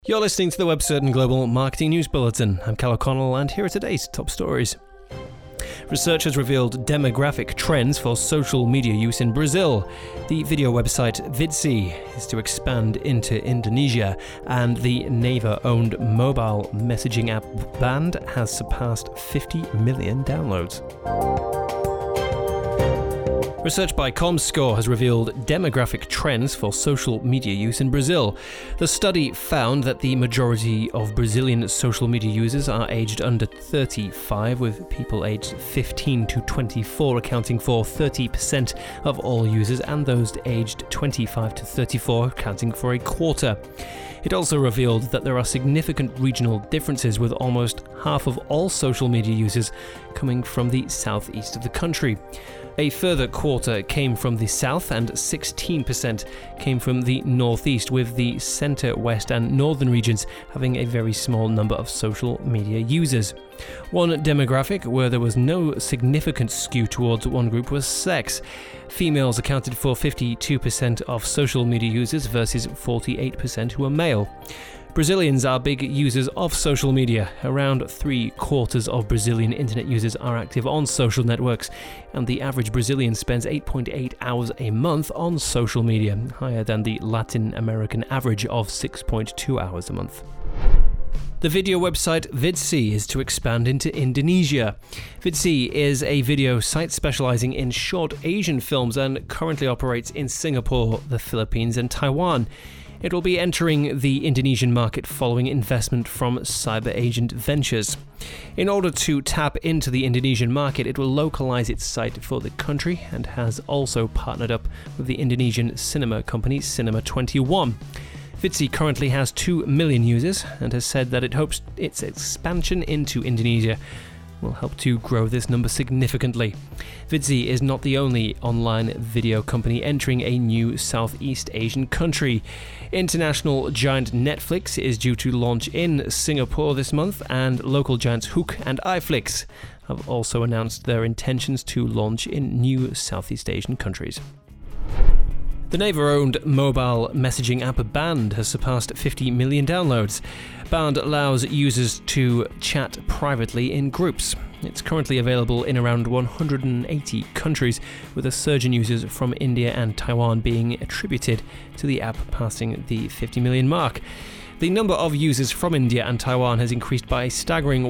You're listening to the WebCertain Global Marketing News Bulletin. I'm Cal O'Connell, and here are today's top stories. Research has revealed demographic trends for social media use in Brazil. The video website Vidsi is to expand into Indonesia, and the Naver-owned mobile messaging app Band has surpassed 50 million downloads. Research by Comscore has revealed demographic trends for social media use in Brazil. The study found that the majority of Brazilian social media users are aged under 35, with people aged 15 to 24 accounting for 30% of all users, and those aged 25 to 34 accounting for a quarter. It also revealed that there are significant regional differences, with almost half of all social media users coming from the southeast of the country. A further quarter came from the south and 16% came from the northeast, with the centre, west and northern regions having a very small number of social media users. One demographic where there was no significant skew towards one group was sex. Females accounted for 52% of social media users versus 48% who were male. Brazilians are big users of social media. Around 3/4 of Brazilian internet users are active on social networks, and the average Brazilian spends 8.8 hours a month on social media, higher than the Latin American average of 6.2 hours a month. The video website Vidsi is to expand into Indonesia. Vidsi is a video site specializing in short Asian films and currently operates in Singapore, the Philippines and Taiwan. It will be entering the Indonesian market following investment from CyberAgent Ventures. In order to tap into the Indonesian market, it will localize its site for the country and has also partnered up with the Indonesian cinema company Cinema 21. Vidsi currently has 2 million users and has said that it hopes its expansion into Indonesia will help to grow this number significantly. Vidsi is not the only online video company entering a new Southeast Asian country. International giant Netflix is due to launch in Singapore this month, and local giants HOOQ and iFlix have also announced their intentions to launch in new Southeast Asian countries. The Naver-owned mobile messaging app Band has surpassed 50 million downloads. Band allows users to chat privately in groups. It's currently available in around 180 countries, with a surge in users from India and Taiwan being attributed to the app passing the 50 million mark. The number of users from India and Taiwan has increased by a staggering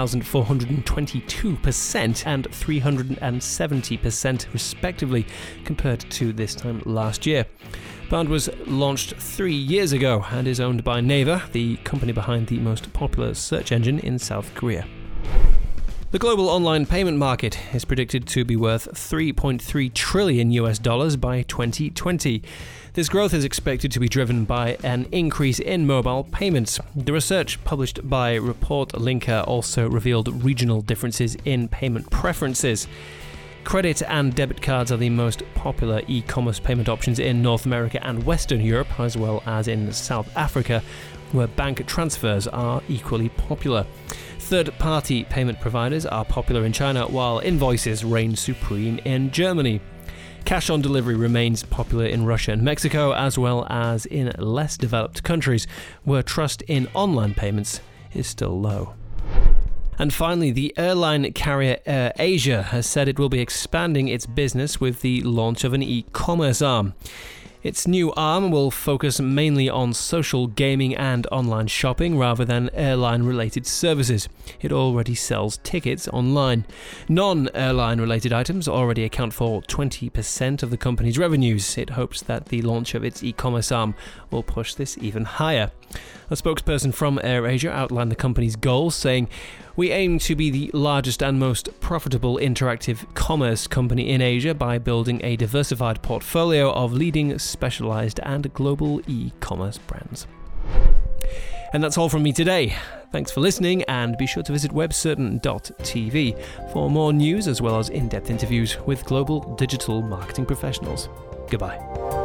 1,422% and 370% respectively compared to this time last year. Band was launched 3 years ago and is owned by Naver, the company behind the most popular search engine in South Korea. The global online payment market is predicted to be worth $3.3 trillion by 2020. This growth is expected to be driven by an increase in mobile payments. The research published by Report Linker also revealed regional differences in payment preferences. Credit and debit cards are the most popular e-commerce payment options in North America and Western Europe, as well as in South Africa, where bank transfers are equally popular. Third-party payment providers are popular in China, while invoices reign supreme in Germany. Cash on delivery remains popular in Russia and Mexico, as well as in less developed countries, where trust in online payments is still low. And finally, the airline carrier AirAsia has said it will be expanding its business with the launch of an e-commerce arm. Its new arm will focus mainly on social gaming and online shopping rather than airline-related services. It already sells tickets online. Non-airline related items already account for 20% of the company's revenues. It hopes that the launch of its e-commerce arm will push this even higher. A spokesperson from AirAsia outlined the company's goals, saying, "We aim to be the largest and most profitable interactive commerce company in Asia by building a diversified portfolio of leading specialized and global e-commerce brands." And that's all from me today. Thanks for listening, and be sure to visit webcertain.tv for more news as well as in-depth interviews with global digital marketing professionals. Goodbye.